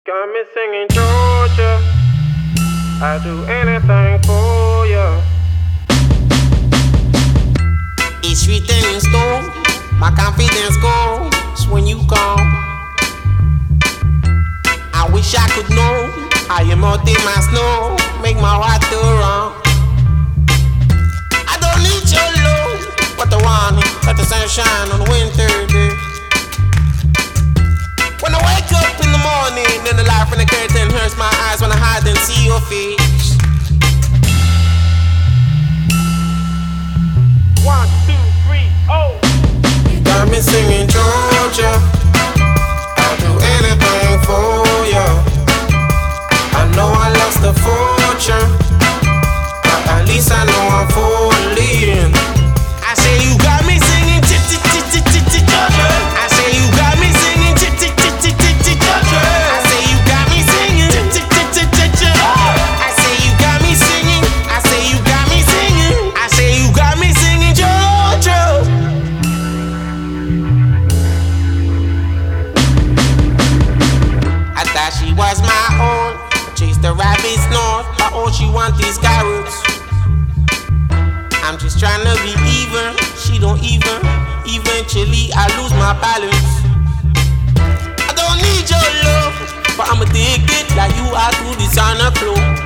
got me singing Georgia. I do anything for ya. It's written in stone. My confidence goes when you come. I wish I could know how you melt in my snow, make my heart go wrong. I don't need your love, but I want it. Let the sun shine on a winter day. When I wake up in the morning, then the light from the curtain hurts my eyes when I hide and see your face. 1, 2, 3, oh. You got me singing Georgia. I'll do anything for ya. I know I lost a fortune, but at least I know I'm falling. I say you got me singing Georgia. I say you got me singing Georgia. I say you got me singing Georgia. I say you got me singing. I say you got me singing. I say you got me singing Georgia. I thought she was my own. Chase the rabbits north, but all she want is carrots. I'm just trying to be even, she don't even. Eventually I lose my balance. I don't need your love, but I'ma dig it like you are through the designer clothes.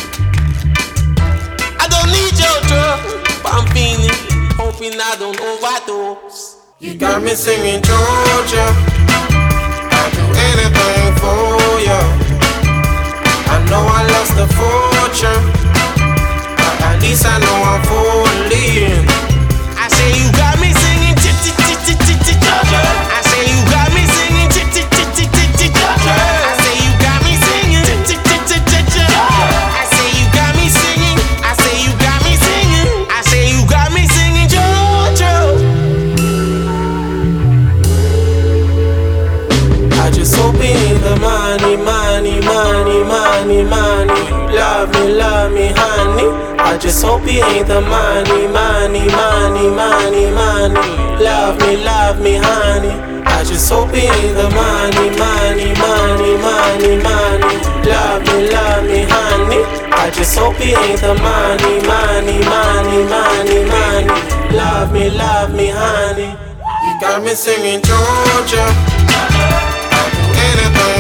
I don't need your drug, but I'm feeling, hoping I don't overdose. You got me singing Georgia. I'll do anything for ya. I know I lost a fortune, but at least I know I'm falling. I say you got me singing Georgia. I say you got me singing Georgia. I say you got me singing Georgia. I say you got me singing. I say you got me singing. I say you got me singing Georgia. I just hope it ain't the money, money, money, money, money. Love me, honey. I just hope it ain't the money, money, money, money, money. Love me, honey. I just hope it ain't the money, money, money, money, money. Love me, honey. I just hope it ain't the money, money, money, money, money. Love me, honey. You got me singing Georgia. I'll do anything